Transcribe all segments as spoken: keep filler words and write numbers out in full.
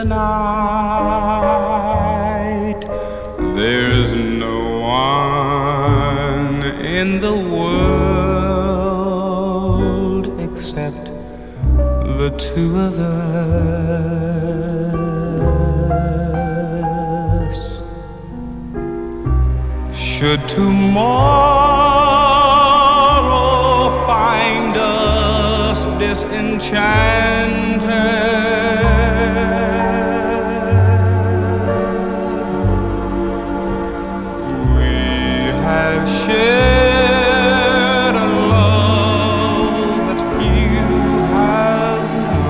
night. There's no one in the world except the two of us. Should tomorrow find us disenchanted, we have shared a love that few have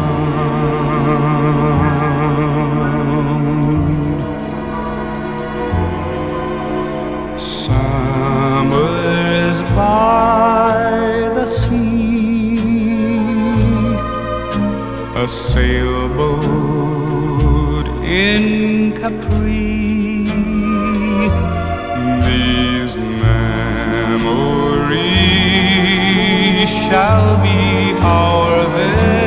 known. Summers by the sea, a sailboat in Capri. These memories shall be our very